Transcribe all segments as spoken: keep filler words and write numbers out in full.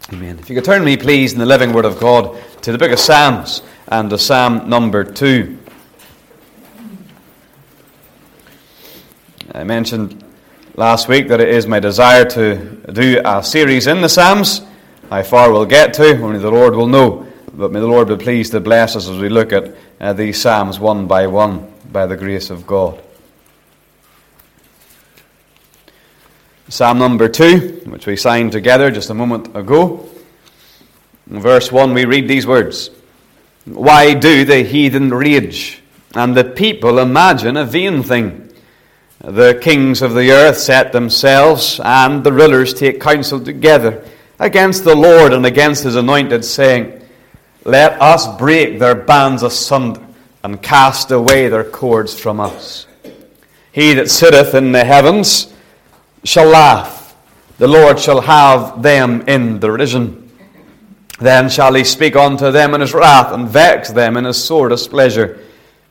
Amen. If you could turn me, please, in the living Word of God to the book of Psalms and to Psalm number two. I mentioned last week that it is my desire to do a series in the Psalms. How far we'll get to, only the Lord will know. But may the Lord be pleased to bless us as we look at uh, these Psalms one by one by the grace of God. Psalm number two, which we signed together just a moment ago. In verse one we read these words. Why do the heathen rage, and the people imagine a vain thing? The kings of the earth set themselves, and the rulers take counsel together against the Lord and against his anointed, saying, let us break their bands asunder, and cast away their cords from us. He that sitteth in the heavens shall laugh, the Lord shall have them in derision. Then shall he speak unto them in his wrath, and vex them in his sore displeasure.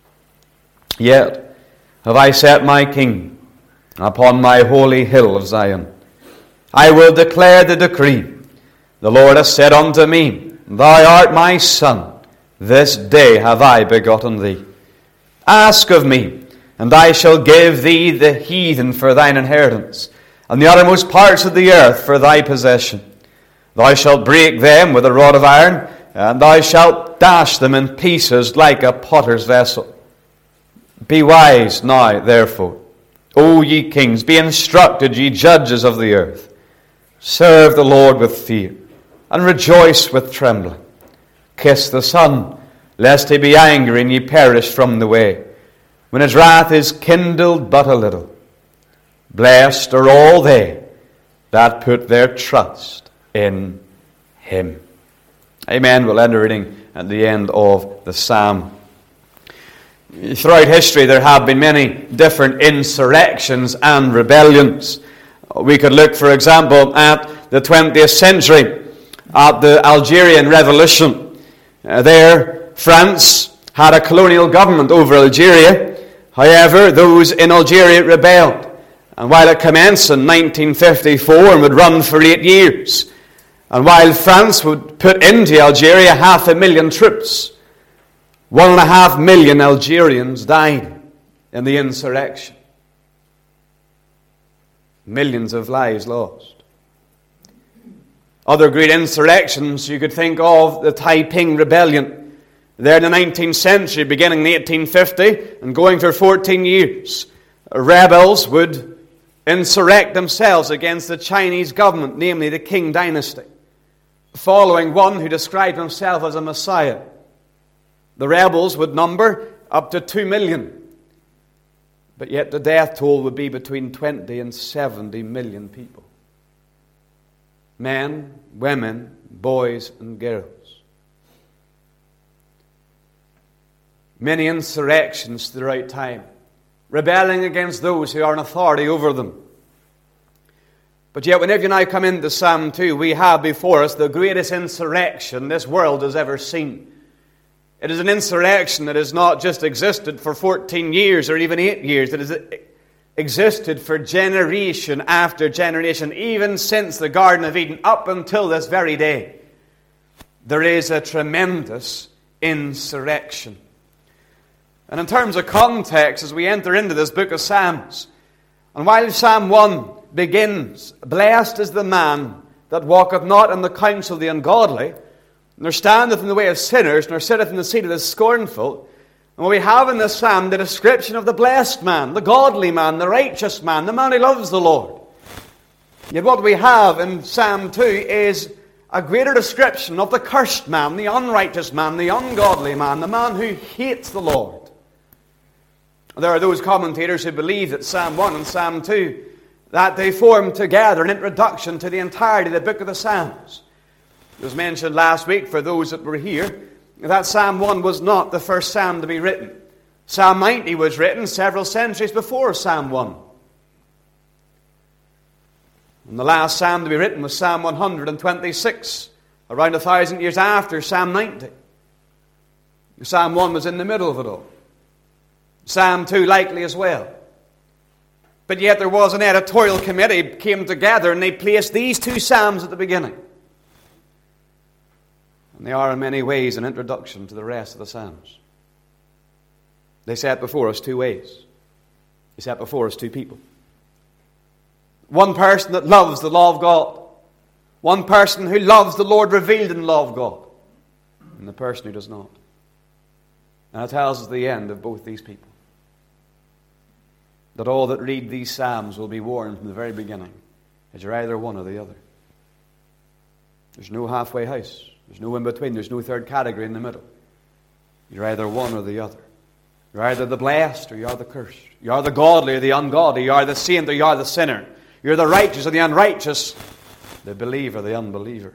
Yet have I set my king upon my holy hill of Zion. I will declare the decree. The Lord hath said unto me, thou art my son, this day have I begotten thee. Ask of me, and I shall give thee the heathen for thine inheritance, and the uttermost parts of the earth for thy possession. Thou shalt break them with a rod of iron, and thou shalt dash them in pieces like a potter's vessel. Be wise now, therefore, O ye kings, be instructed, ye judges of the earth. Serve the Lord with fear, and rejoice with trembling. Kiss the Son, lest he be angry and ye perish from the way, when his wrath is kindled but a little. Blessed are all they that put their trust in him. Amen. We'll end the reading at the end of the psalm. Throughout history there have been many different insurrections and rebellions. We could look, for example, at the twentieth century, at the Algerian Revolution. Uh, there, France had a colonial government over Algeria. However, those in Algeria rebelled. And while it commenced in nineteen fifty-four and would run for eight years, and while France would put into Algeria half a million troops, one and a half million Algerians died in the insurrection. Millions of lives lost. Other great insurrections you could think of, the Taiping Rebellion. There in the nineteenth century, beginning in eighteen fifty, and going for fourteen years, rebels would insurrect themselves against the Chinese government, namely the Qing dynasty, following one who described himself as a Messiah. The rebels would number up to two million, but yet the death toll would be between twenty and seventy million people. Men, women, boys, and girls. Many insurrections throughout time, rebelling against those who are in authority over them. But yet, whenever you now come into Psalm two, we have before us the greatest insurrection this world has ever seen. It is an insurrection that has not just existed for fourteen years or even eight years. It has existed for generation after generation, even since the Garden of Eden, up until this very day. There is a tremendous insurrection. And in terms of context, as we enter into this book of Psalms, and while Psalm one begins, blessed is the man that walketh not in the counsel of the ungodly, nor standeth in the way of sinners, nor sitteth in the seat of the scornful. And what we have in this psalm, the description of the blessed man, the godly man, the righteous man, the man who loves the Lord. Yet what we have in Psalm two is a greater description of the cursed man, the unrighteous man, the ungodly man, the man who hates the Lord. There are those commentators who believe that Psalm one and Psalm two, that they form together an introduction to the entirety of the book of the Psalms. It was mentioned last week, for those that were here, that Psalm one was not the first psalm to be written. Psalm ninety was written several centuries before Psalm one. And the last psalm to be written was Psalm one hundred twenty-six, around a thousand years after Psalm ninety. Psalm one was in the middle of it all. Psalm two likely as well. But yet there was an editorial committee came together and they placed these two psalms at the beginning. And they are in many ways an introduction to the rest of the Psalms. They set before us two ways. They set before us two people. One person that loves the law of God. One person who loves the Lord revealed in the law of God. And the person who does not. And it tells us the end of both these people. That all that read these Psalms will be warned from the very beginning. That you're either one or the other. There's no halfway house. There's no in between. There's no third category in the middle. You're either one or the other. You're either the blessed or you are the cursed. You are the godly or the ungodly. You are the saint or you are the sinner. You're the righteous or the unrighteous. The believer or the unbeliever.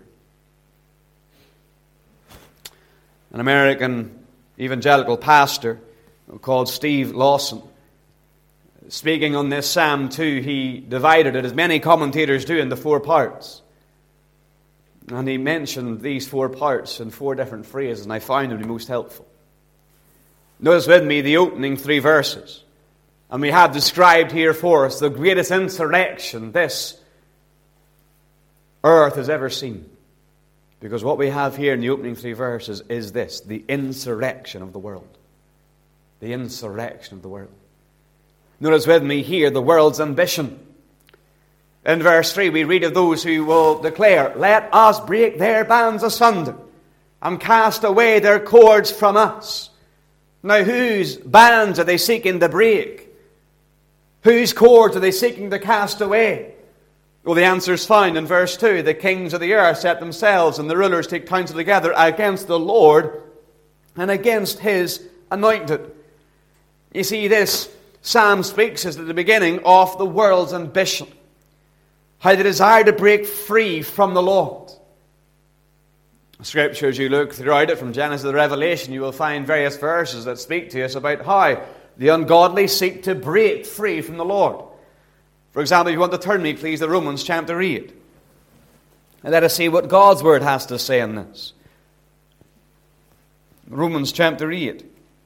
An American evangelical pastor called Steve Lawson, speaking on this Psalm two, he divided it, as many commentators do, into four parts. And he mentioned these four parts in four different phrases, and I found them to be most helpful. Notice with me the opening three verses. And we have described here for us the greatest insurrection this earth has ever seen. Because what we have here in the opening three verses is this: the insurrection of the world. The insurrection of the world. Notice with me here the world's ambition. In verse three we read of those who will declare, "Let us break their bands asunder and cast away their cords from us." Now whose bands are they seeking to break? Whose cords are they seeking to cast away? Well, the answer is found in verse two. The kings of the earth set themselves and the rulers take counsel together against the Lord and against His anointed. You see, this Psalm speaks as at the beginning of the world's ambition. How they desire to break free from the Lord. Scripture, as you look throughout it from Genesis to Revelation, you will find various verses that speak to us about how the ungodly seek to break free from the Lord. For example, if you want to turn me, please, to Romans chapter eight. And let us see what God's Word has to say on this. Romans chapter eight.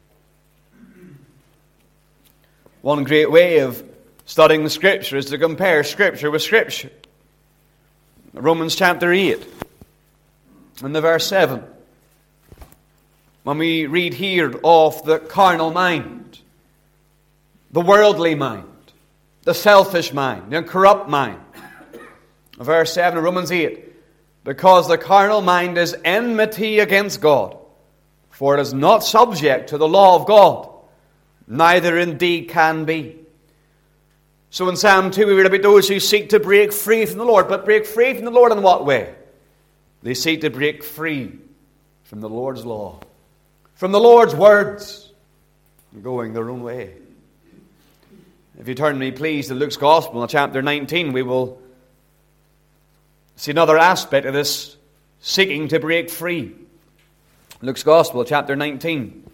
One great way of studying the Scripture is to compare Scripture with Scripture. Romans chapter eight. In the verse seven. When we read here of the carnal mind. The worldly mind. The selfish mind, the corrupt mind. Verse seven of Romans eight. Because the carnal mind is enmity against God, for it is not subject to the law of God, neither indeed can be. So in Psalm two we read about those who seek to break free from the Lord. But break free from the Lord in what way? They seek to break free from the Lord's law, from the Lord's words, going their own way. If you turn me, please, to Luke's Gospel in chapter nineteen, we will see another aspect of this seeking to break free. Luke's Gospel, chapter nineteen.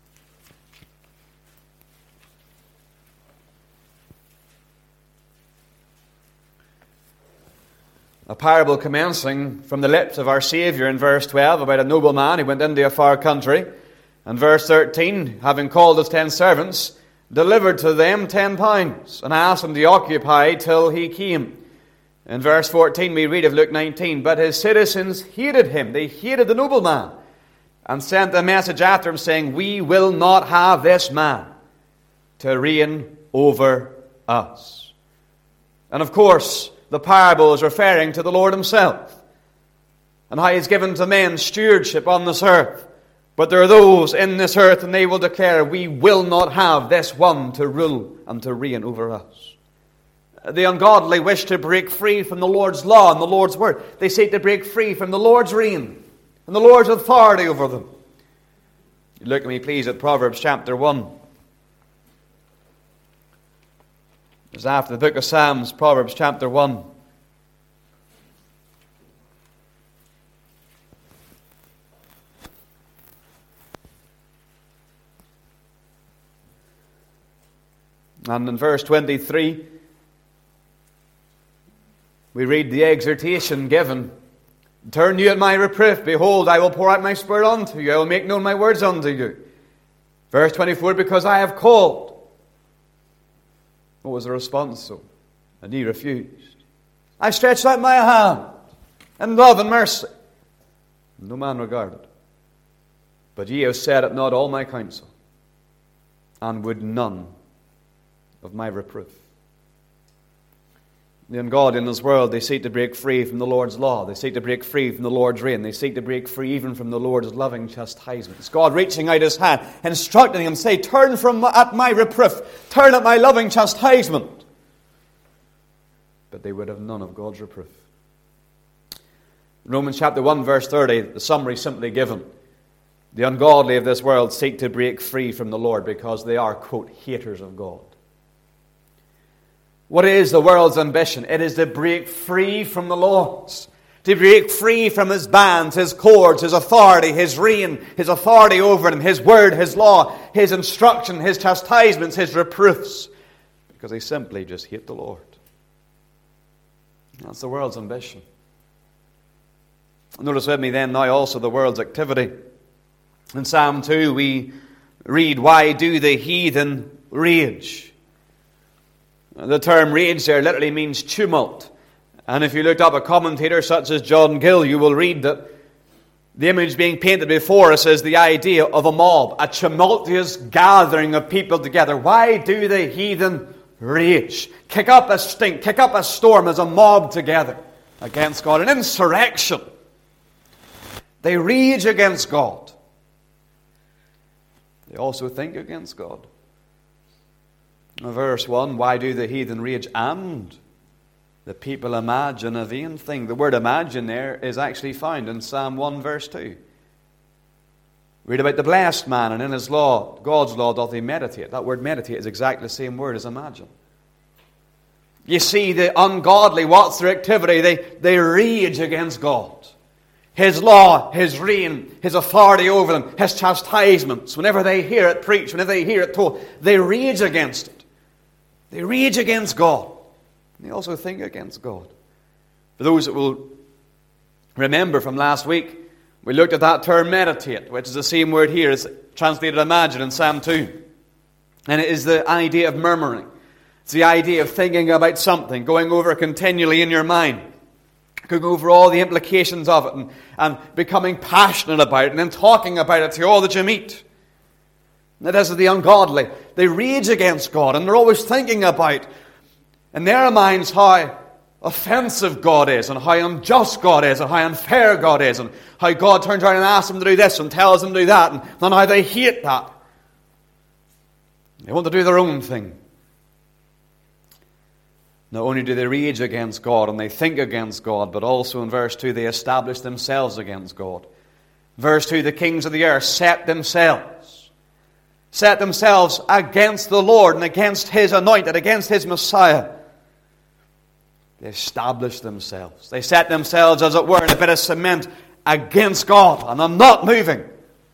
A parable commencing from the lips of our Saviour in verse twelve about a nobleman who went into a far country. And verse thirteen, having called his ten servants, delivered to them ten pounds, and asked them to occupy till he came. In verse fourteen we read of Luke nineteen, but his citizens hated him. They hated the nobleman, and sent a message after him saying, we will not have this man to reign over us. And of course, the parable is referring to the Lord Himself, and how He's given to men stewardship on this earth. But there are those in this earth, and they will declare, we will not have this one to rule and to reign over us. The ungodly wish to break free from the Lord's law and the Lord's word. They seek to break free from the Lord's reign and the Lord's authority over them. Look at me, please, at Proverbs chapter one. It's after the book of Psalms, Proverbs chapter one. And in verse twenty-three, we read the exhortation given. Turn you at my reproof. Behold, I will pour out my spirit unto you. I will make known my words unto you. Verse twenty-four, because I have called. What was the response, though? And he refused. I stretched out my hand in love and mercy. no man regarded. But ye have set at naught all my counsel, and would none of my reproof. The ungodly in this world, they seek to break free from the Lord's law. They seek to break free from the Lord's reign. They seek to break free even from the Lord's loving chastisement. It's God reaching out his hand, instructing them, say, turn from at my reproof. Turn at my loving chastisement. But they would have none of God's reproof. In Romans chapter one, verse thirty, the summary is simply given. The ungodly of this world seek to break free from the Lord because they are, quote, haters of God. What is the world's ambition? It is to break free from the laws. To break free from his bands, his cords, his authority, his reign, his authority over them, his word, his law, his instruction, his chastisements, his reproofs. Because they simply just hate the Lord. That's the world's ambition. Notice with me then now also the world's activity. In Psalm two we read, why do the heathen rage? The term rage there literally means tumult. And if you looked up a commentator such as John Gill, you will read that the image being painted before us is the idea of a mob, a tumultuous gathering of people together. Why do the heathen rage? Kick up a stink, kick up a storm as a mob together against God. An insurrection. They rage against God. They also think against God. Verse one, why do the heathen rage and the people imagine a vain thing? The word imagine there is actually found in Psalm one verse two. Read about the blessed man, and in his law, God's law doth he meditate. That word meditate is exactly the same word as imagine. You see, the ungodly, what's their activity? They, they rage against God. His law, his reign, his authority over them, his chastisements. Whenever they hear it preached, whenever they hear it told, they rage against it. They rage against God. They also think against God. For those that will remember from last week, we looked at that term meditate, which is the same word here as translated imagine in Psalm two. And it is the idea of murmuring. It's the idea of thinking about something, going over continually in your mind, going over all the implications of it, and, and becoming passionate about it, and then talking about it to all that you meet. That is the ungodly. They rage against God, and they're always thinking about, in their minds, how offensive God is, and how unjust God is, and how unfair God is, and how God turns around and asks them to do this, and tells them to do that, and, and how they hate that. They want to do their own thing. Not only do they rage against God, and they think against God, but also in verse two, they establish themselves against God. Verse two, the kings of the earth set themselves. Set themselves against the Lord and against His anointed, against His Messiah. They established themselves. They set themselves, as it were, in a bit of cement against God. And I'm not moving.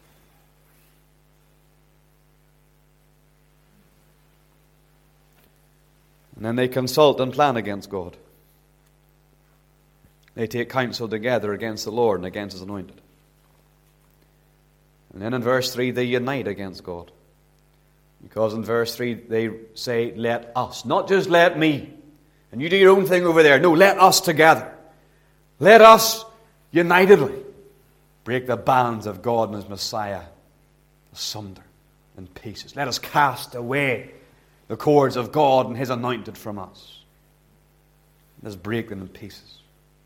And then they consult and plan against God. They take counsel together against the Lord and against His anointed. And then in verse three, they unite against God. Because in verse three, they say, let us. Not just let me. And you do your own thing over there. No, let us together. Let us unitedly break the bands of God and His Messiah asunder in pieces. Let us cast away the cords of God and His anointed from us. Let us break them in pieces.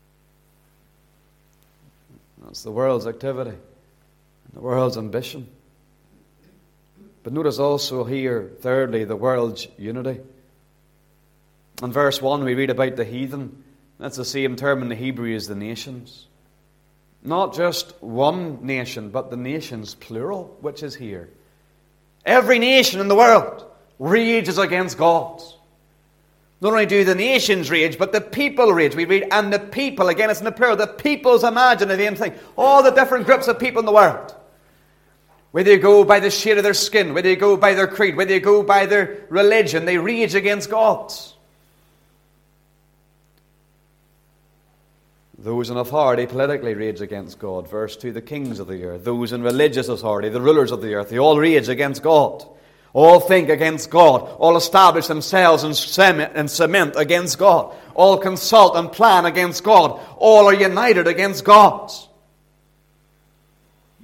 That's the world's activity. The world's ambition. But notice also here, thirdly, the world's unity. In verse one, we read about the heathen. That's the same term in the Hebrew as the nations. Not just one nation, but the nations, plural, which is here. Every nation in the world rages against God. Not only do the nations rage, but the people rage. We read, and the people, again it's in the plural, the peoples imagine the same thing. All the different groups of people in the world. Whether you go by the shade of their skin, whether you go by their creed, whether you go by their religion, they rage against God. Those in authority politically rage against God. Verse two, the kings of the earth. Those in religious authority, the rulers of the earth, they all rage against God. All think against God. All establish themselves and cement against God. All consult and plan against God. All are united against God.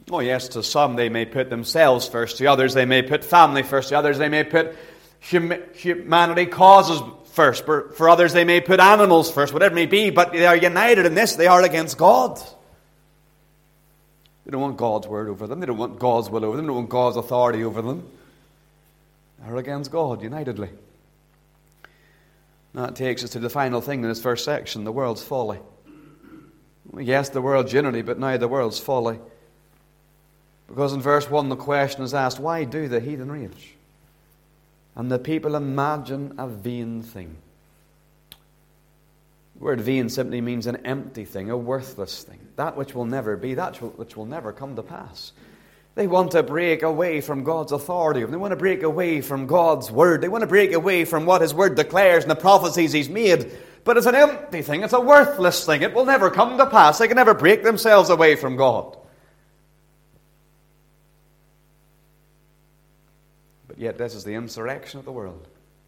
Oh yes, to some they may put themselves first, to others they may put family first, to others they may put hum- humanity causes first, for, for others they may put animals first, whatever it may be, but they are united in this, they are against God. They don't want God's word over them, they don't want God's will over them, they don't want God's authority over them. They are against God, unitedly. That takes us to the final thing in this first section, the world's folly. Yes, the world generally, but now the world's folly. Because in verse one the question is asked, why do the heathen rage? And the people imagine a vain thing. The word vain simply means an empty thing, a worthless thing. That which will never be, that which will never come to pass. They want to break away from God's authority. They want to break away from God's word. They want to break away from what His word declares and the prophecies He's made. But it's an empty thing. It's a worthless thing. It will never come to pass. They can never break themselves away from God. But yet this is the insurrection of the world.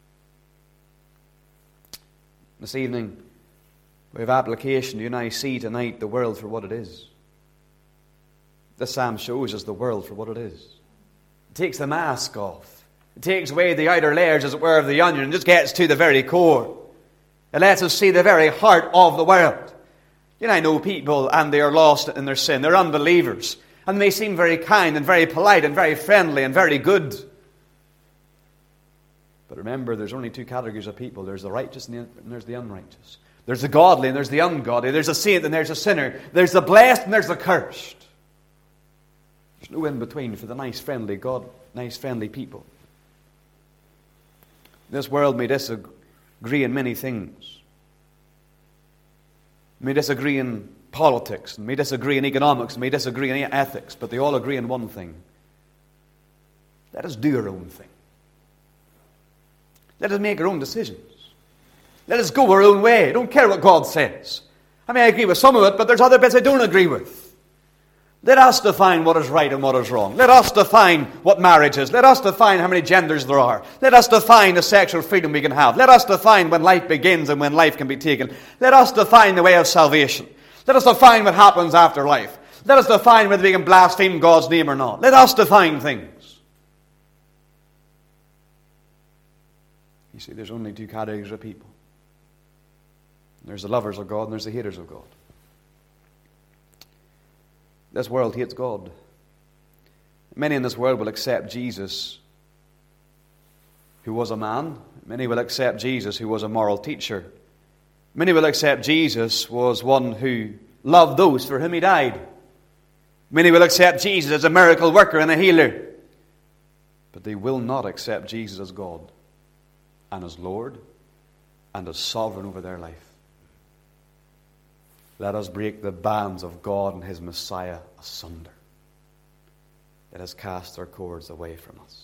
This evening, we have application. You and I see tonight the world for what it is. This psalm shows us the world for what it is. It takes the mask off. It takes away the outer layers, as it were, of the onion and just gets to the very core. It lets us see the very heart of the world. You know, I know people and they are lost in their sin. They're unbelievers. And they seem very kind and very polite and very friendly and very good. But remember, there's only two categories of people. There's the righteous and there's the unrighteous. There's the godly and there's the ungodly. There's a saint and there's a sinner. There's the blessed and there's the cursed. There's no in between for the nice, friendly God, nice, friendly people. This world may disagree in many things. May disagree in politics, may disagree in economics, may disagree in ethics, but they all agree in one thing. Let us do our own thing. Let us make our own decisions. Let us go our own way. I don't care what God says. I mean, I agree with some of it, but there's other bits I don't agree with. Let us define what is right and what is wrong. Let us define what marriage is. Let us define how many genders there are. Let us define the sexual freedom we can have. Let us define when life begins and when life can be taken. Let us define the way of salvation. Let us define what happens after life. Let us define whether we can blaspheme God's name or not. Let us define things. You see, there's only two categories of people. There's the lovers of God and there's the haters of God. This world hates God. Many in this world will accept Jesus, who was a man. Many will accept Jesus, who was a moral teacher. Many will accept Jesus was one who loved those for whom He died. Many will accept Jesus as a miracle worker and a healer. But they will not accept Jesus as God and as Lord and as sovereign over their life. Let us break the bands of God and His Messiah asunder. Let us cast our cords away from us.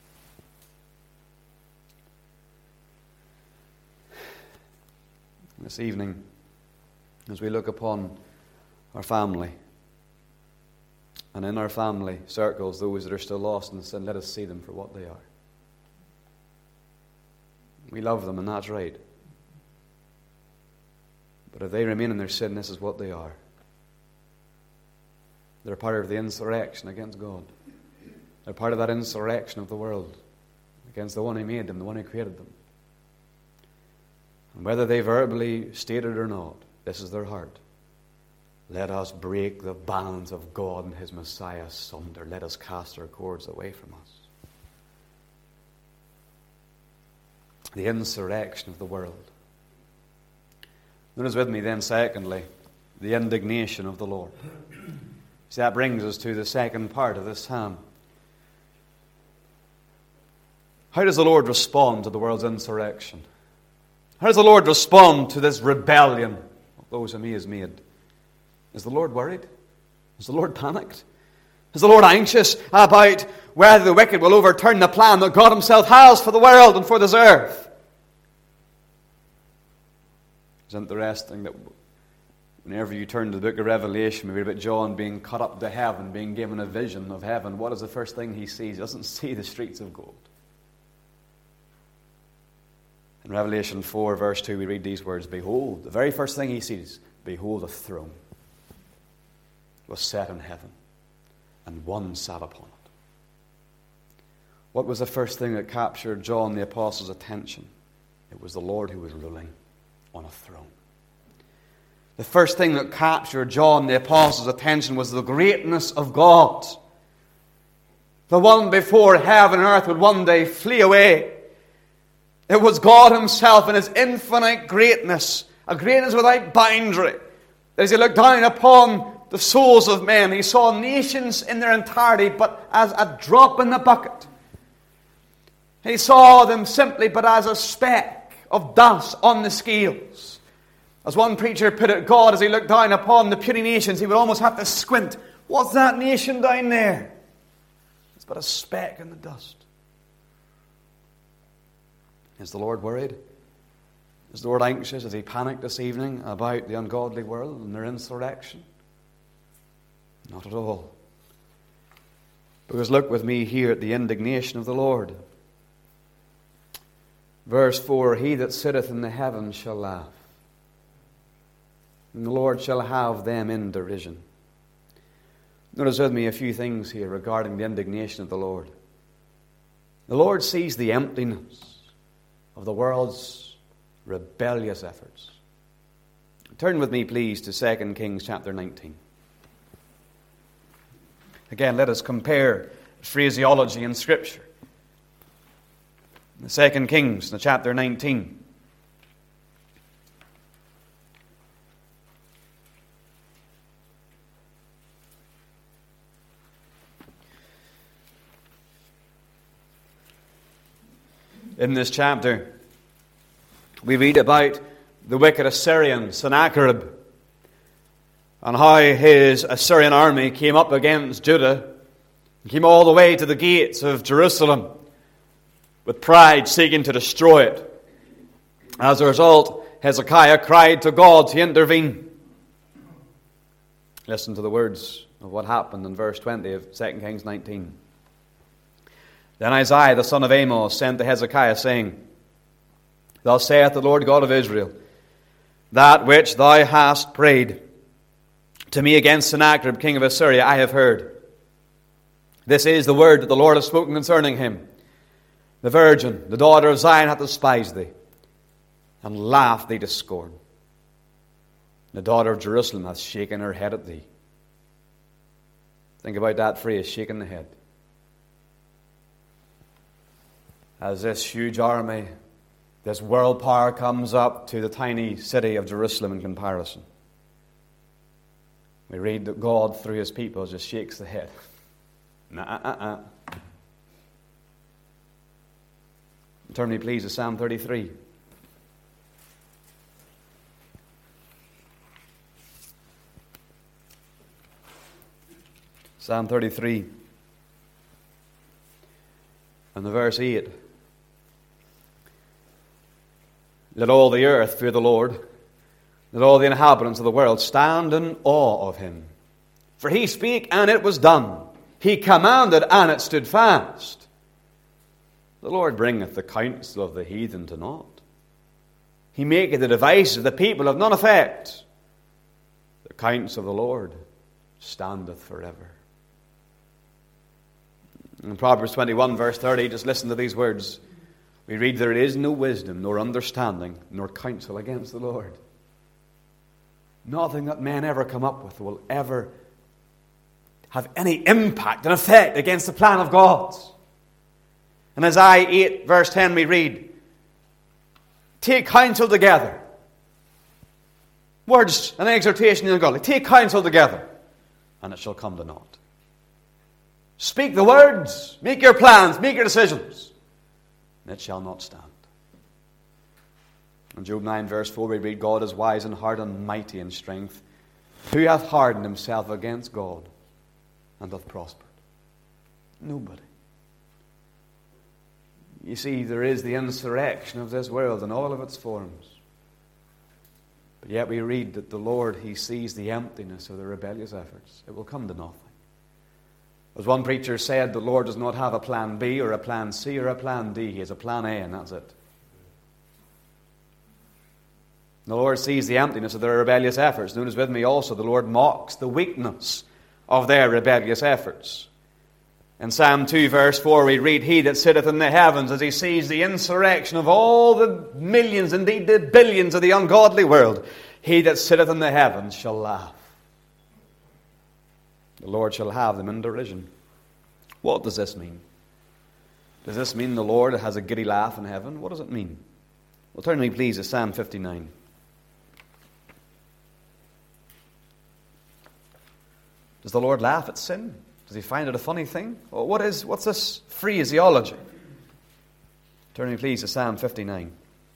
This evening, as we look upon our family, and in our family circles, those that are still lost in sin, let us see them for what they are. We love them, and that's right. But if they remain in their sin, this is what they are. They're part of the insurrection against God. They're part of that insurrection of the world against the one who made them, the one who created them. And whether they verbally state it or not, this is their heart. Let us break the bands of God and His Messiah asunder. Let us cast our cords away from us. The insurrection of the world. Notice with me then, secondly, the indignation of the Lord. See, that brings us to the second part of this psalm. How does the Lord respond to the world's insurrection? How does the Lord respond to this rebellion of those whom He has made? Is the Lord worried? Is the Lord panicked? Is the Lord anxious about whether the wicked will overturn the plan that God Himself has for the world and for this earth? It's interesting that whenever you turn to the book of Revelation, we read about John being caught up to heaven, being given a vision of heaven. What is the first thing he sees? He doesn't see the streets of gold. In Revelation four, verse two, we read these words, Behold, the very first thing he sees, behold, a throne was set in heaven. and one sat upon it. What was the first thing that captured John the Apostle's attention? It was the Lord who was ruling on a throne. The first thing that captured John the Apostle's attention was the greatness of God. The one before heaven and earth would one day flee away. It was God himself in his infinite greatness, a greatness without boundary. As he looked down upon the souls of men, he saw nations in their entirety but as a drop in the bucket. He saw them simply but as a speck of dust on the scales. As one preacher put it, God, as he looked down upon the puny nations, he would almost have to squint. What's that nation down there? It's but a speck in the dust. Is the Lord worried? Is the Lord anxious? Is he panicked this evening about the ungodly world and their insurrection? Not at all. Because look with me here at the indignation of the Lord. Verse four, he that sitteth in the heavens shall laugh, and the Lord shall have them in derision. Notice with me a few things here regarding the indignation of the Lord. The Lord sees the emptiness of the world's rebellious efforts. Turn with me, please, to Second Kings chapter nineteen. Again, let us compare phraseology in Scripture. The Second Kings, the chapter nineteen. In this chapter, we read about the wicked Assyrian Sennacherib and how his Assyrian army came up against Judah and came all the way to the gates of Jerusalem with pride seeking to destroy it. As a result, Hezekiah cried to God to intervene. Listen to the words of what happened in verse twenty of Second Kings nineteen. Then Isaiah the son of Amos sent to Hezekiah, saying, Thus saith the Lord God of Israel, that which thou hast prayed to me against Sennacherib king of Assyria, I have heard. This is the word that the Lord has spoken concerning him. The virgin, the daughter of Zion, hath despised thee, and laughed thee to scorn. The daughter of Jerusalem hath shaken her head at thee. Think about that phrase, shaking the head. As this huge army, this world power comes up to the tiny city of Jerusalem in comparison, we read that God, through his people, just shakes the head. Nah-uh-uh. Turn me, please, to Psalm thirty-three. Psalm thirty-three. And the verse eight. Let all the earth fear the Lord. Let all the inhabitants of the world stand in awe of him. For he spake, and it was done. He commanded, and it stood fast. The Lord bringeth the counsel of the heathen to naught. He maketh the devices of the people of none effect. The counsel of the Lord standeth forever. In Proverbs twenty-one, verse thirty, just listen to these words. We read, there is no wisdom, nor understanding, nor counsel against the Lord. Nothing that men ever come up with will ever have any impact and effect against the plan of God. In Isaiah eight, verse ten, we read, take counsel together. Words, an exhortation in the godly. Take counsel together, and it shall come to naught. Speak the words, make your plans, make your decisions, and it shall not stand. In Job nine, verse four, we read, God is wise in heart and mighty in strength. Who hath hardened himself against God and hath prospered? Nobody. You see, there is the insurrection of this world in all of its forms. But yet we read that the Lord, he sees the emptiness of the rebellious efforts. It will come to nothing. As one preacher said, the Lord does not have a plan B or a plan C or a plan D. He has a plan A, and that's it. The Lord sees the emptiness of their rebellious efforts. Notice with me also, the Lord mocks the weakness of their rebellious efforts. In Psalm two verse four we read, He that sitteth in the heavens, as he sees the insurrection of all the millions, indeed the billions of the ungodly world, he that sitteth in the heavens shall laugh. The Lord shall have them in derision. What does this mean? Does this mean the Lord has a giddy laugh in heaven? What does it mean? Well, turn with me please to Psalm fifty-nine. Does the Lord laugh at sin? Does he find it a funny thing? Well, what is, what's this phraseology? Turn me please to Psalm fifty-nine.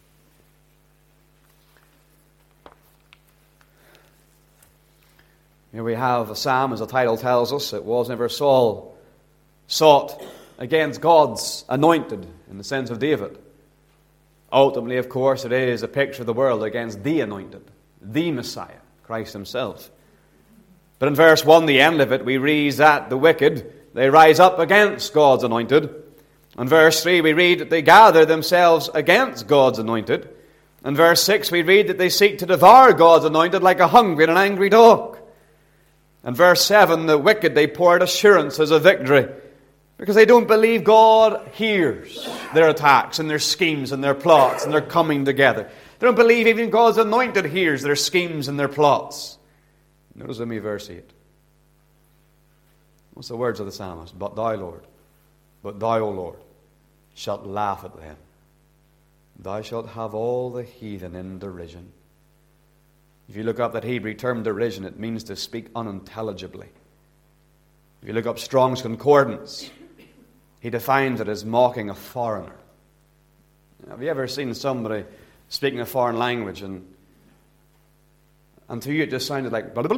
Here we have a psalm, as the title tells us. It was never Saul sought against God's anointed, in the sense of David. Ultimately, of course, it is a picture of the world against the anointed, the Messiah, Christ himself. But in verse one, the end of it, we read that the wicked, they rise up against God's anointed. In verse three, we read that they gather themselves against God's anointed. In verse six, we read that they seek to devour God's anointed like a hungry and an angry dog. In verse seven, the wicked, they pour out assurances of victory because they don't believe God hears their attacks and their schemes and their plots and their coming together. They don't believe even God's anointed hears their schemes and their plots. Notice with me verse eight. What's the words of the psalmist? But thou, Lord, but thou, O Lord, shalt laugh at them. Thou shalt have all the heathen in derision. If you look up that Hebrew term derision, it means to speak unintelligibly. If you look up Strong's Concordance, he defines it as mocking a foreigner. Have you ever seen somebody speaking a foreign language and And to you it just sounded like... That's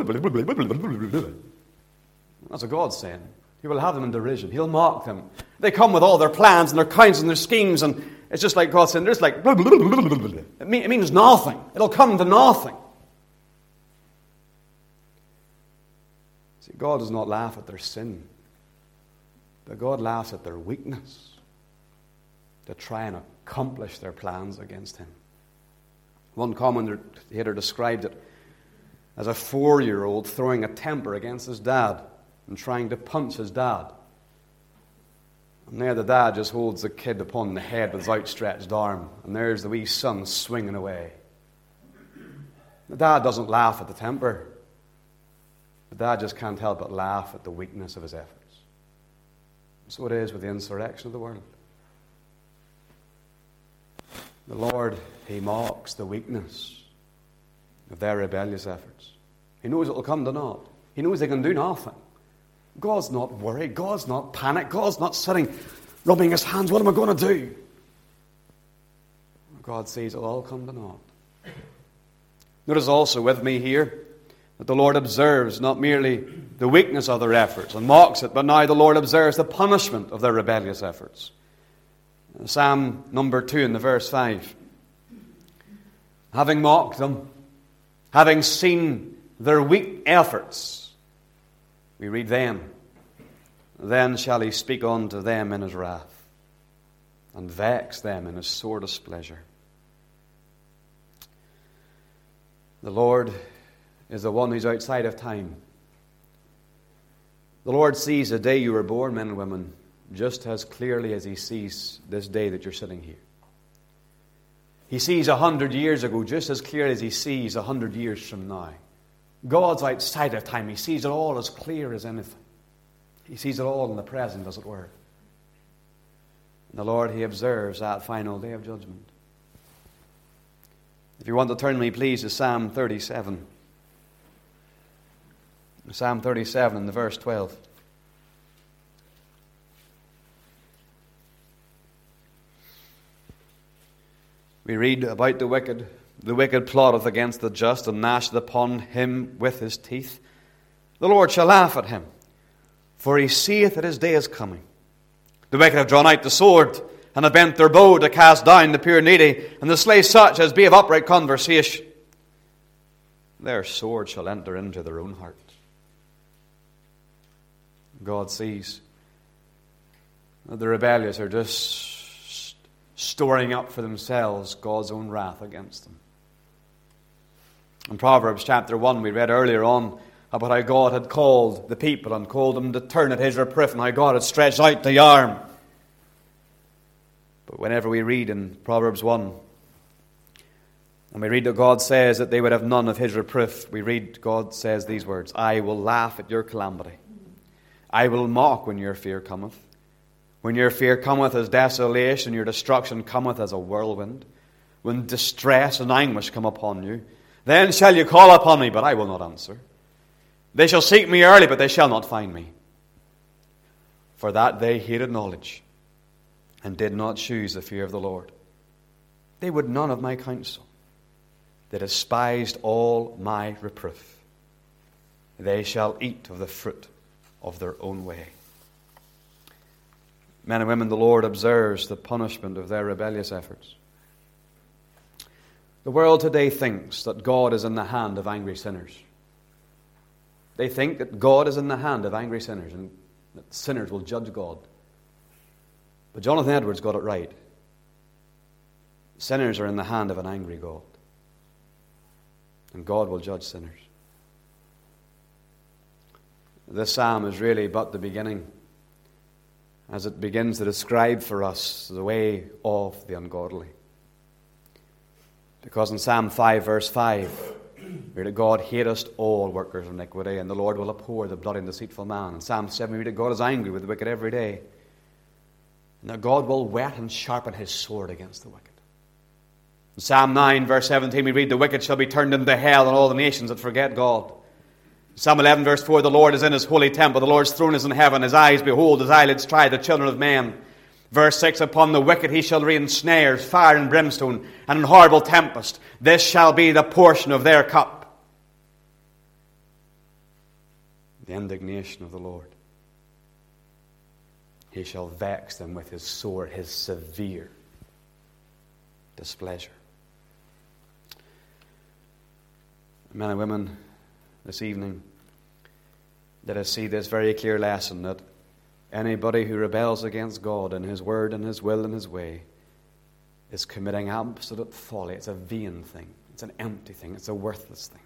what God's saying. He will have them in derision. He'll mock them. They come with all their plans and their counts and their schemes, and it's just like God saying, there's like... It means nothing. It'll come to nothing. See, God does not laugh at their sin, but God laughs at their weakness to try and accomplish their plans against Him. One commentator described it as a four-year-old throwing a temper against his dad and trying to punch his dad. And there the dad just holds the kid upon the head with his outstretched arm, and there's the wee son swinging away. The dad doesn't laugh at the temper. The dad just can't help but laugh at the weakness of his efforts. So it is with the insurrection of the world. The Lord, He mocks the weakness of their rebellious efforts. He knows it will come to naught. He knows they can do nothing. God's not worried. God's not panicked. God's not sitting, rubbing his hands. What am I going to do? God sees it will all come to naught. Notice also with me here that the Lord observes not merely the weakness of their efforts and mocks it, but now the Lord observes the punishment of their rebellious efforts. Psalm number two in the verse five. Having mocked them, having seen their weak efforts, we read them, then shall He speak unto them in His wrath, and vex them in His sore displeasure. The Lord is the one who's outside of time. The Lord sees the day you were born, men and women, just as clearly as He sees this day that you're sitting here. He sees a hundred years ago just as clearly as He sees a hundred years from now. God's outside of time. He sees it all as clear as anything. He sees it all in the present, as it were. And the Lord, He observes that final day of judgment. If you want to turn me, please, to Psalm thirty-seven. Psalm thirty-seven in the verse twelve. We read about the wicked. The wicked plotteth against the just, and gnasheth upon him with his teeth. The Lord shall laugh at him, for he seeth that his day is coming. The wicked have drawn out the sword, and have bent their bow to cast down the pure needy, and to slay such as be of upright conversation. Their sword shall enter into their own heart. God sees that the rebellious are just storing up for themselves God's own wrath against them. In Proverbs chapter one, we read earlier on about how God had called the people and called them to turn at his reproof, and how God had stretched out the arm. But whenever we read in Proverbs one, and we read that God says that they would have none of his reproof, we read God says these words, I will laugh at your calamity. I will mock when your fear cometh. When your fear cometh as desolation, your destruction cometh as a whirlwind. When distress and anguish come upon you, then shall you call upon me, but I will not answer. They shall seek me early, but they shall not find me. For that they hated knowledge, and did not choose the fear of the Lord. They would none of my counsel. They despised all my reproof. They shall eat of the fruit of their own way. Men and women, the Lord observes the punishment of their rebellious efforts. The world today thinks that God is in the hand of angry sinners. They think that God is in the hand of angry sinners and that sinners will judge God. But Jonathan Edwards got it right. Sinners are in the hand of an angry God. And God will judge sinners. This psalm is really but the beginning, as it begins to describe for us the way of the ungodly. Because in Psalm five, verse five, we read that God hateth all workers of iniquity, and the Lord will abhor the bloody and deceitful man. In Psalm seven, we read that God is angry with the wicked every day, and that God will whet and sharpen his sword against the wicked. In Psalm nine, verse seventeen, we read, the wicked shall be turned into hell, and all the nations that forget God. Psalm eleven, verse four, the Lord is in his holy temple. The Lord's throne is in heaven. His eyes behold, his eyelids try the children of men. Verse six, upon the wicked he shall rain snares, fire and brimstone, and an horrible tempest. This shall be the portion of their cup. The indignation of the Lord. He shall vex them with his sword, his severe displeasure. Men and women, this evening, let us see this very clear lesson that anybody who rebels against God and his word and his will and his way is committing absolute folly. It's a vain thing. It's an empty thing. It's a worthless thing.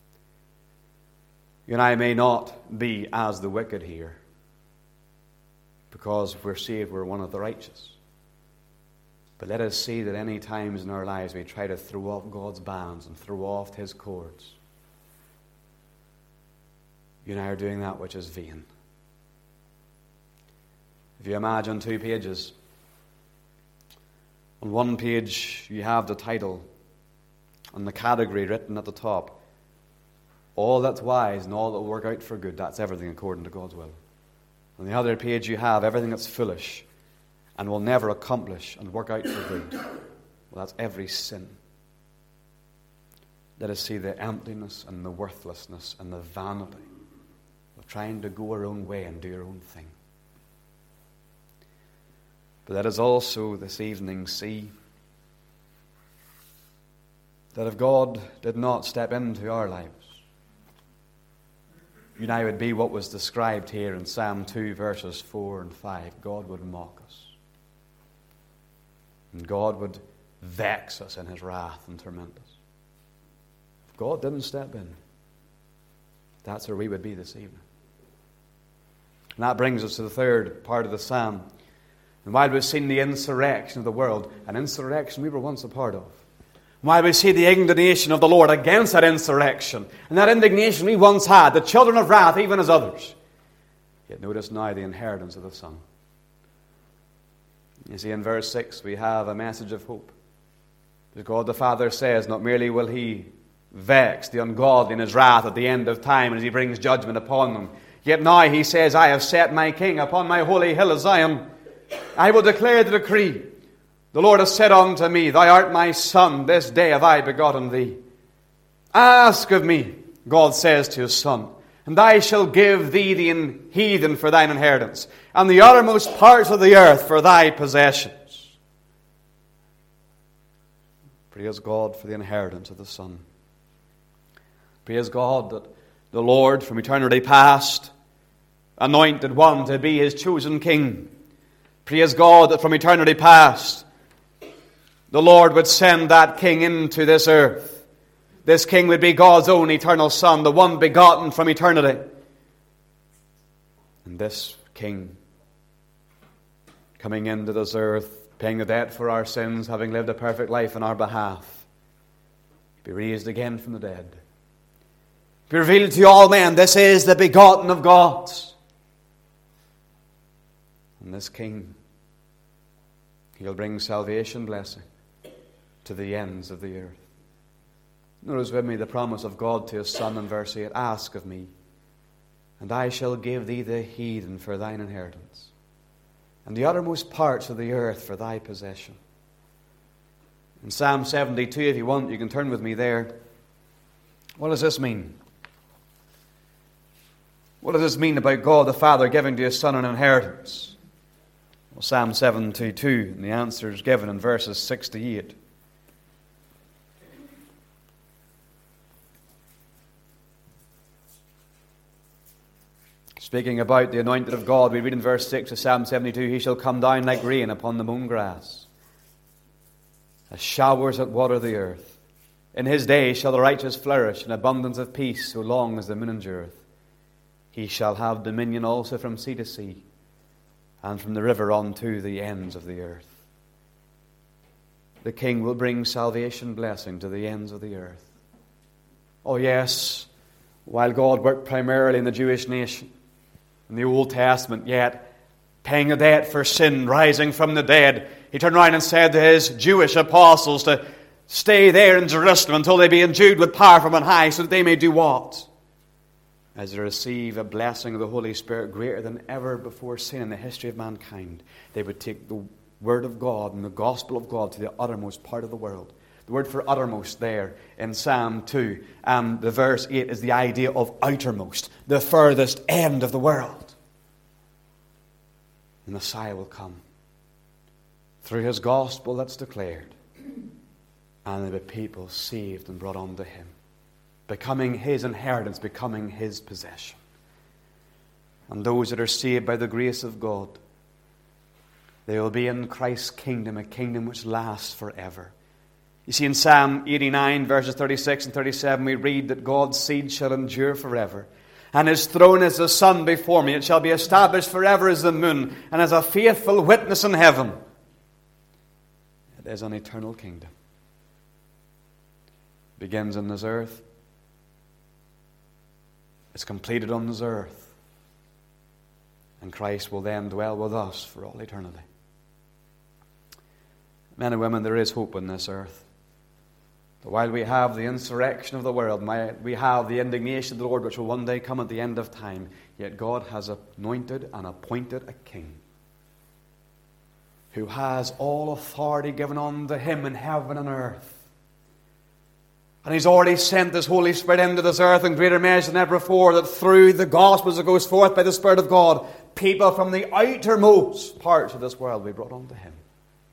You and I may not be as the wicked here, because if we're saved, we're one of the righteous. But let us see that any times in our lives we try to throw off God's bands and throw off his cords, you and I are doing that which is vain. If you imagine two pages, on one page you have the title and the category written at the top. All that's wise and all that will work out for good, that's everything according to God's will. On the other page you have everything that's foolish and will never accomplish and work out for good. Well, that's every sin. Let us see the emptiness and the worthlessness and the vanity of trying to go our own way and do our own thing. But let us also this evening see that if God did not step into our lives, you and I would be what was described here in Psalm two, verses four and five. God would mock us. And God would vex us in his wrath and torment us. If God didn't step in, that's where we would be this evening. And that brings us to the third part of the psalm. And while we've seen the insurrection of the world, an insurrection we were once a part of, while we see the indignation of the Lord against that insurrection, and that indignation we once had, the children of wrath, even as others, yet notice now the inheritance of the Son. You see, in verse six, we have a message of hope. Because God the Father says, not merely will he vex the ungodly in his wrath at the end of time as he brings judgment upon them, yet now he says, I have set my king upon my holy hill of Zion. I will declare the decree. The Lord has said unto me, thou art my son, this day have I begotten thee. Ask of me, God says to his Son, and I shall give thee the heathen for thine inheritance, and the uttermost parts of the earth for thy possessions. Praise God for the inheritance of the Son. Praise God that the Lord from eternity past anointed one to be his chosen king. Praise God that from eternity past the Lord would send that king into this earth This king would be God's own eternal Son, the one begotten from eternity. And this king, coming into this earth, paying the debt for our sins, having lived a perfect life on our behalf, be raised again from the dead. Be revealed to all men, this is the begotten of God. And this king, he'll bring salvation, blessing to the ends of the earth. Notice with me the promise of God to his Son in verse eight. Ask of me, and I shall give thee the heathen for thine inheritance, and the uttermost parts of the earth for thy possession. In Psalm seventy-two, if you want, you can turn with me there. What does this mean? What does this mean about God the Father giving to his Son an inheritance? Well, Psalm seventy-two, and the answer is given in verses six to eight. Speaking about the anointed of God, we read in verse six of Psalm seventy-two, he shall come down like rain upon the mown grass, as showers that water the earth. In his days shall the righteous flourish, in abundance of peace, so long as the moon endureth. He shall have dominion also from sea to sea, and from the river unto the ends of the earth. The King will bring salvation, blessing to the ends of the earth. Oh yes, while God worked primarily in the Jewish nation, in the Old Testament, yet paying a debt for sin, rising from the dead, he turned around and said to his Jewish apostles to stay there in Jerusalem until they be endued with power from on high, so that they may do what? As they receive a blessing of the Holy Spirit greater than ever before seen in the history of mankind, they would take the Word of God and the Gospel of God to the uttermost part of the world. The word for uttermost there in Psalm two, um, the verse eight, is the idea of outermost, the furthest end of the world. The Messiah will come through his gospel that's declared, and there will be people saved and brought unto him, becoming his inheritance, becoming his possession. And those that are saved by the grace of God, they will be in Christ's kingdom, a kingdom which lasts forever. You see, in Psalm eighty-nine, verses thirty-six and thirty-seven, we read that God's seed shall endure forever, and his throne is the sun before me. It shall be established forever as the moon, and as a faithful witness in heaven. It is an eternal kingdom. It begins on this earth. It's completed on this earth. And Christ will then dwell with us for all eternity. Men and women, there is hope on this earth. But while we have the insurrection of the world, we have the indignation of the Lord, which will one day come at the end of time, yet God has anointed and appointed a king who has all authority given unto him in heaven and earth. And he's already sent his Holy Spirit into this earth in greater measure than ever before, that through the gospels that goes forth by the Spirit of God, people from the outermost parts of this world will be brought unto him.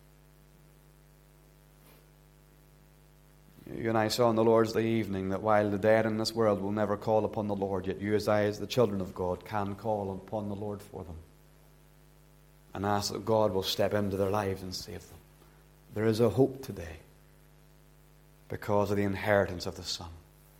You and I saw on the Lord's Day evening that while the dead in this world will never call upon the Lord, yet you as I, as the children of God, can call upon the Lord for them and ask that God will step into their lives and save them. There is a hope today because of the inheritance of the Son.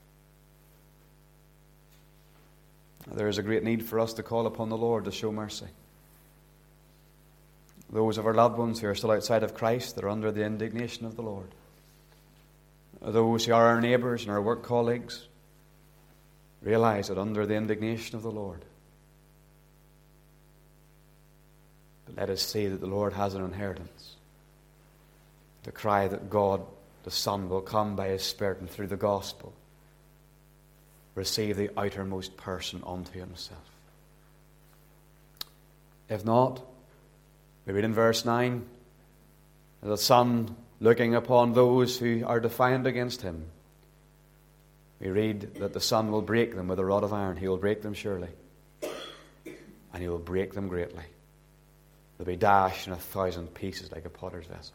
There is a great need for us to call upon the Lord to show mercy. Those of our loved ones who are still outside of Christ, that are under the indignation of the Lord. Those who are our neighbours and our work colleagues, realize that under the indignation of the Lord. But let us see that the Lord has an inheritance. To cry that God, the Son, will come by his Spirit and through the gospel receive the outermost person unto himself. If not, we read in verse nine, the Son looking upon those who are defiant against him, we read that the Son will break them with a rod of iron. He will break them surely, and he will break them greatly. They'll be dashed in a thousand pieces like a potter's vessel.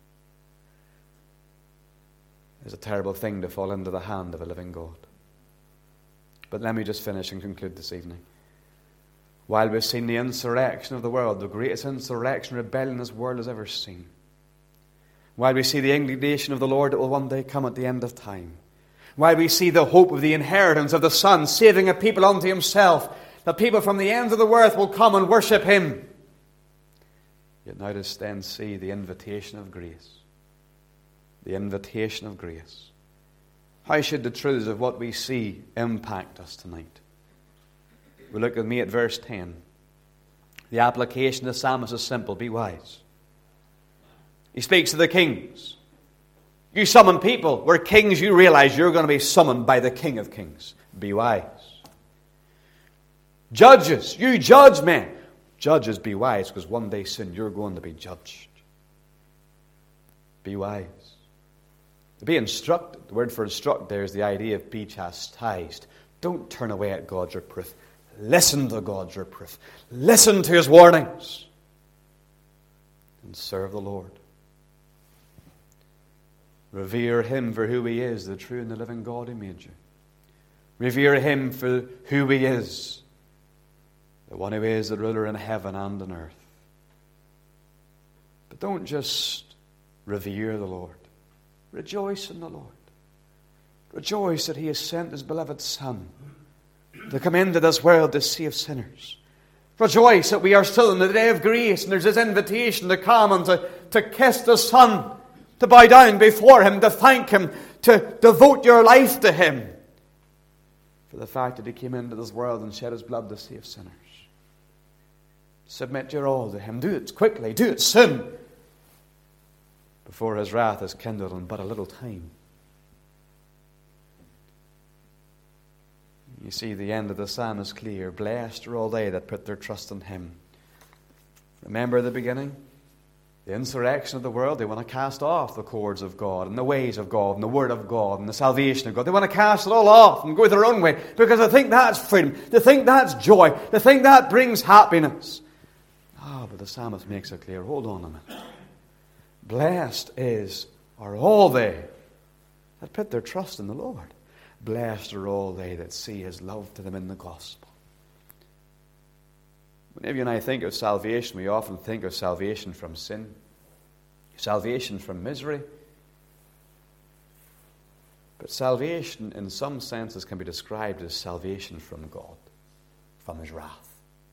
It's a terrible thing to fall into the hand of a living God. But let me just finish and conclude this evening. While we've seen the insurrection of the world, the greatest insurrection, rebellion this world has ever seen, while we see the indignation of the Lord that will one day come at the end of time, While we see the hope of the inheritance of the Son, saving a people unto himself, the people from the ends of the earth will come and worship him. Yet now to then see the invitation of grace. The invitation of grace. How should the truths of what we see impact us tonight? We look with me at verse ten. The application of the psalmist is simple. Be wise. He speaks to the kings. You summon people. We're kings. You realize you're going to be summoned by the King of Kings. Be wise. Judges. You judge men. Judges, be wise, because one day soon you're going to be judged. Be wise. To be instructed. The word for instruct there is the idea of be chastised. Don't turn away at God's reproof. Listen to God's reproof. Listen to his warnings. And serve the Lord. Revere him for who he is, the true and the living God who made you. Revere him for who he is, the one who is the ruler in heaven and on earth. But don't just revere the Lord. Rejoice in the Lord. Rejoice that he has sent his beloved Son to come into this world to save sinners. Rejoice that we are still in the day of grace and there's this invitation to come and to, to kiss the Son, to bow down before him, to thank him, to devote your life to him for the fact that he came into this world and shed his blood to save sinners. Submit your all to him. Do it quickly. Do it soon, before his wrath is kindled in but a little time. You see, the end of the psalm is clear. Blessed are all they that put their trust in him. Remember the beginning? The insurrection of the world. They want to cast off the cords of God and the ways of God and the word of God and the salvation of God. They want to cast it all off and go their own way because they think that's freedom. They think that's joy. They think that brings happiness. Ah, oh, but the psalmist makes it clear. Hold on a minute. Blessed is are all they that put their trust in the Lord. Blessed are all they that see his love to them in the gospel. Whenever you and I think of salvation, we often think of salvation from sin, salvation from misery. But salvation, in some senses, can be described as salvation from God, from his wrath.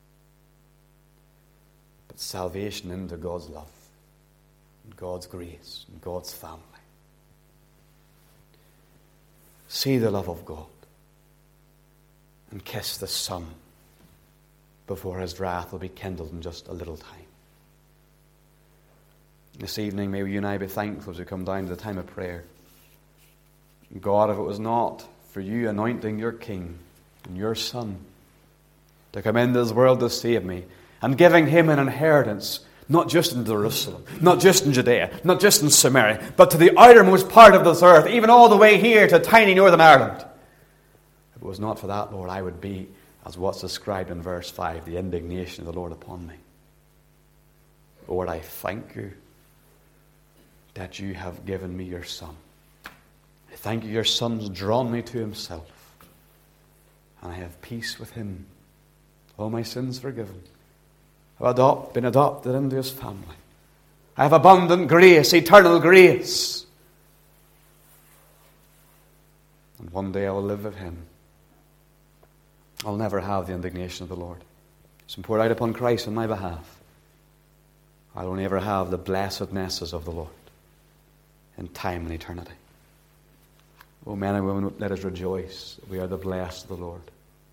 But salvation into God's love, and God's grace, and God's family. See the love of God and kiss the Son before his wrath will be kindled in just a little time. This evening, may you and I be thankful as we come down to the time of prayer. God, if it was not for you anointing your King and your Son to come into this world to save me and giving him an inheritance, not just in Jerusalem, not just in Judea, not just in Samaria, but to the outermost part of this earth, even all the way here to tiny Northern Ireland. If it was not for that, Lord, I would be, as what's described in verse five, the indignation of the Lord upon me. Lord, I thank you that you have given me your Son. I thank you your Son's drawn me to himself. And I have peace with him. All my sins forgiven. I've adopt, been adopted into his family. I have abundant grace, eternal grace. And one day I will live with him. I'll never have the indignation of the Lord. It's been poured out upon Christ on my behalf. I'll only ever have the blessednesses of the Lord in time and eternity. Oh, men and women, let us rejoice that we are the blessed of the Lord.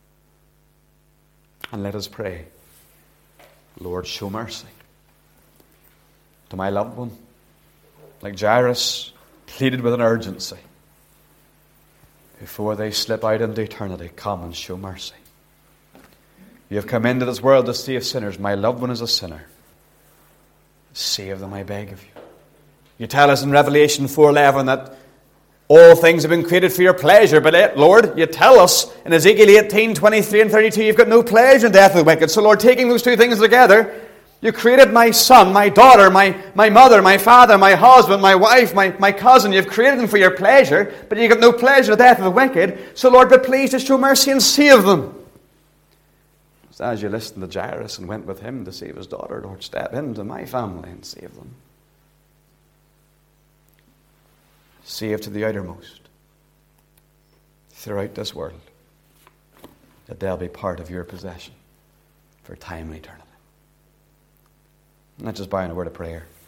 And let us pray, Lord, show mercy to my loved one. Like Jairus pleaded with an urgency. Before they slip out into eternity, come and show mercy. You have come into this world to save sinners. My loved one is a sinner. Save them, I beg of you. You tell us in Revelation four eleven that all things have been created for your pleasure. But Lord, you tell us in Ezekiel eighteen twenty-three and thirty-two, you've got no pleasure in death of the wicked. So Lord, taking those two things together, you created my son, my daughter, my, my mother, my father, my husband, my wife, my, my cousin. You've created them for your pleasure, but you've got no pleasure in the death of the wicked. So Lord, be pleased to show mercy and save them. Just as you listened to Jairus and went with him to save his daughter, Lord, step into my family and save them. Save to the outermost. throughout this world, that they'll be part of your possession for time and eternity. Let's just bow in a word of prayer.